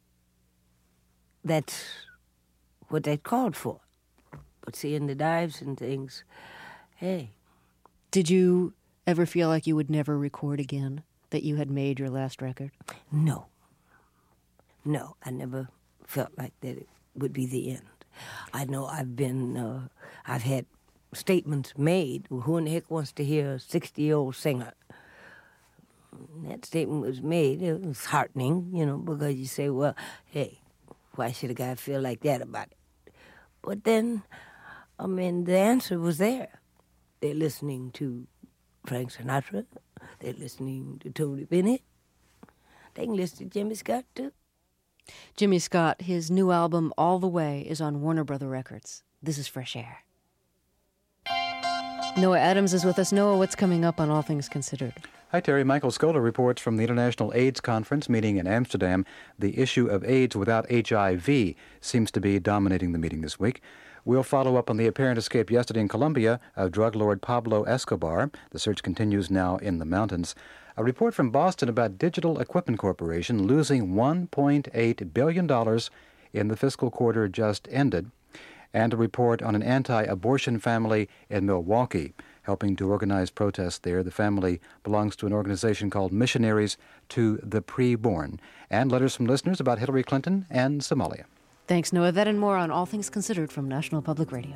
that's what they called for. But see, in the dives and things, hey. Did you ever feel like you would never record again, that you had made your last record? No. No, I never felt like that it would be the end. I know I've been, uh, I've had statements made, who in the heck wants to hear a sixty-year-old singer? And that statement was made, it was heartening, you know, because you say, well, hey, why should a guy feel like that about it? But then, I mean, the answer was there. They're listening to Frank Sinatra, they're listening to Tony Bennett, they can listen to Jimmy Scott, too. Jimmy Scott, his new album, All the Way, is on Warner Brother Records. This is Fresh Air. Noah Adams is with us. Noah, what's coming up on All Things Considered? Hi, Terry. Michael Skoda reports from the International AIDS Conference meeting in Amsterdam. The issue of AIDS without H I V seems to be dominating the meeting this week. We'll follow up on the apparent escape yesterday in Colombia of drug lord Pablo Escobar. The search continues now in the mountains. A report from Boston about Digital Equipment Corporation losing one point eight billion dollars in the fiscal quarter just ended. And a report on an anti-abortion family in Milwaukee helping to organize protests there. The family belongs to an organization called Missionaries to the Preborn. And letters from listeners about Hillary Clinton and Somalia. Thanks, Noah. That and more on All Things Considered from National Public Radio.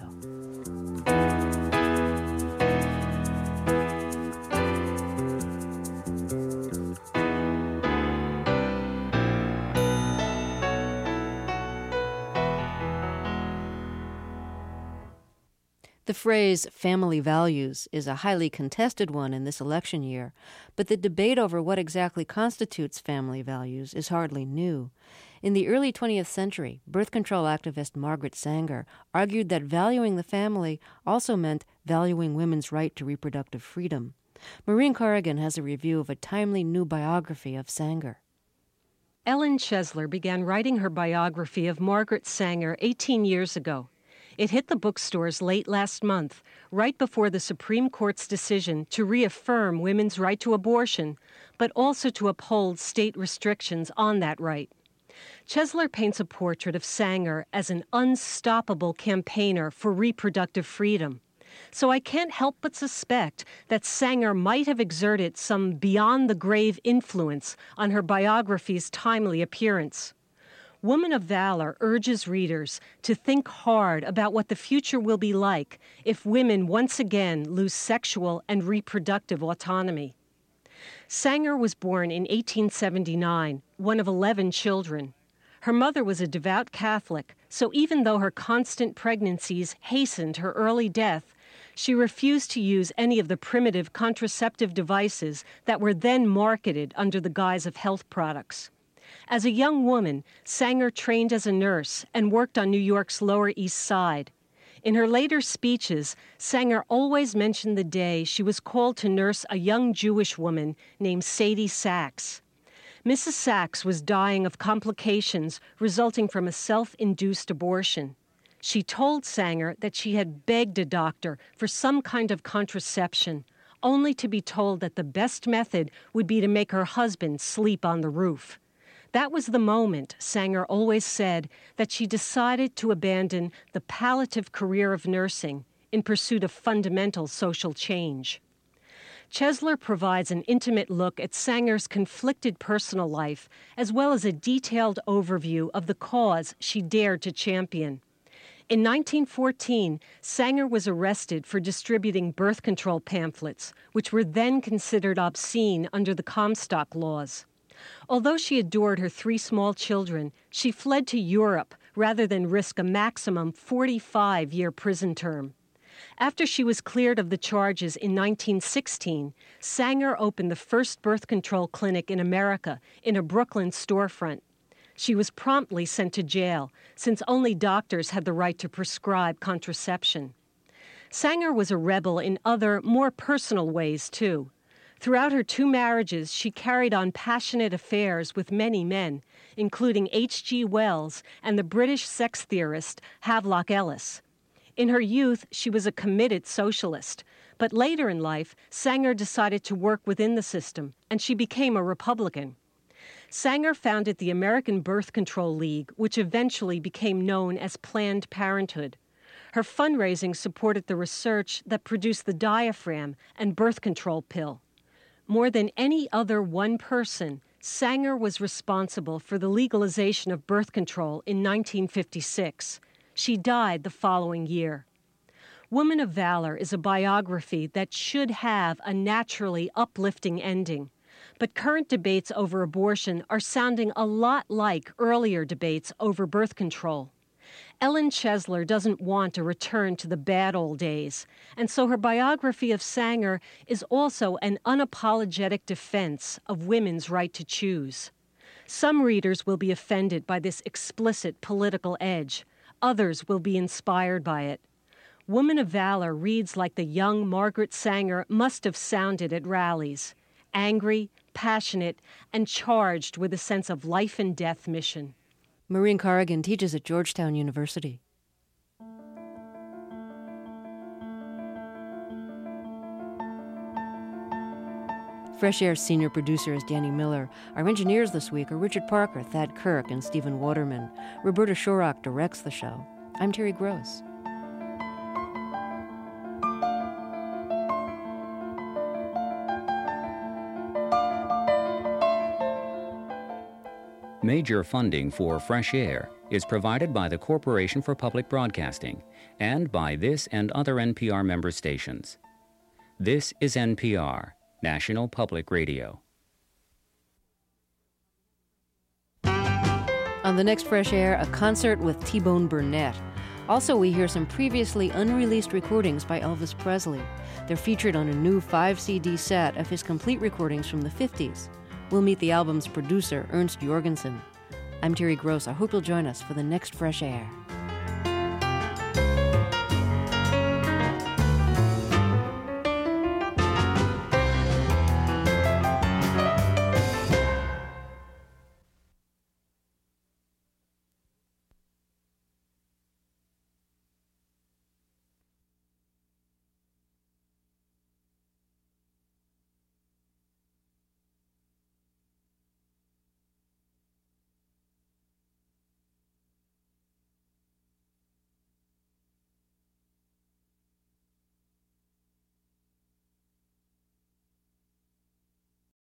The phrase family values is a highly contested one in this election year, but the debate over what exactly constitutes family values is hardly new. In the early twentieth century, birth control activist Margaret Sanger argued that valuing the family also meant valuing women's right to reproductive freedom. Maureen Corrigan has a review of a timely new biography of Sanger. Ellen Chesler began writing her biography of Margaret Sanger eighteen years ago. It hit the bookstores late last month, right before the Supreme Court's decision to reaffirm women's right to abortion, but also to uphold state restrictions on that right. Chesler paints a portrait of Sanger as an unstoppable campaigner for reproductive freedom. So I can't help but suspect that Sanger might have exerted some beyond-the-grave influence on her biography's timely appearance. Woman of Valor urges readers to think hard about what the future will be like if women once again lose sexual and reproductive autonomy. Sanger was born in eighteen seventy-nine, one of eleven children. Her mother was a devout Catholic, so even though her constant pregnancies hastened her early death, she refused to use any of the primitive contraceptive devices that were then marketed under the guise of health products. As a young woman, Sanger trained as a nurse and worked on New York's Lower East Side. In her later speeches, Sanger always mentioned the day she was called to nurse a young Jewish woman named Sadie Sachs. Missus Sachs was dying of complications resulting from a self-induced abortion. She told Sanger that she had begged a doctor for some kind of contraception, only to be told that the best method would be to make her husband sleep on the roof. That was the moment, Sanger always said, that she decided to abandon the palliative career of nursing in pursuit of fundamental social change. Chesler provides an intimate look at Sanger's conflicted personal life, as well as a detailed overview of the cause she dared to champion. In nineteen fourteen, Sanger was arrested for distributing birth control pamphlets, which were then considered obscene under the Comstock laws. Although she adored her three small children, she fled to Europe rather than risk a maximum forty-five-year prison term. After she was cleared of the charges in nineteen sixteen, Sanger opened the first birth control clinic in America in a Brooklyn storefront. She was promptly sent to jail, since only doctors had the right to prescribe contraception. Sanger was a rebel in other, more personal ways, too. Throughout her two marriages, she carried on passionate affairs with many men, including H G Wells and the British sex theorist Havelock Ellis. In her youth, she was a committed socialist, but later in life, Sanger decided to work within the system, and she became a Republican. Sanger founded the American Birth Control League, which eventually became known as Planned Parenthood. Her fundraising supported the research that produced the diaphragm and birth control pill. More than any other one person, Sanger was responsible for the legalization of birth control in nineteen fifty-six. She died the following year. Woman of Valor is a biography that should have a naturally uplifting ending. But current debates over abortion are sounding a lot like earlier debates over birth control. Ellen Chesler doesn't want a return to the bad old days, and so her biography of Sanger is also an unapologetic defense of women's right to choose. Some readers will be offended by this explicit political edge. Others will be inspired by it. Woman of Valor reads like the young Margaret Sanger must have sounded at rallies. Angry, passionate, and charged with a sense of life and death mission. Maureen Corrigan teaches at Georgetown University. Fresh Air's senior producer is Danny Miller. Our engineers this week are Richard Parker, Thad Kirk, and Stephen Waterman. Roberta Shorrock directs the show. I'm Terry Gross. Major funding for Fresh Air is provided by the Corporation for Public Broadcasting and by this and other N P R member stations. This is N P R, National Public Radio. On the next Fresh Air, a concert with T-Bone Burnett. Also, we hear some previously unreleased recordings by Elvis Presley. They're featured on a new five C D set of his complete recordings from the fifties. We'll meet the album's producer, Ernst Jorgensen. I'm Terry Gross. I hope you'll join us for the next Fresh Air.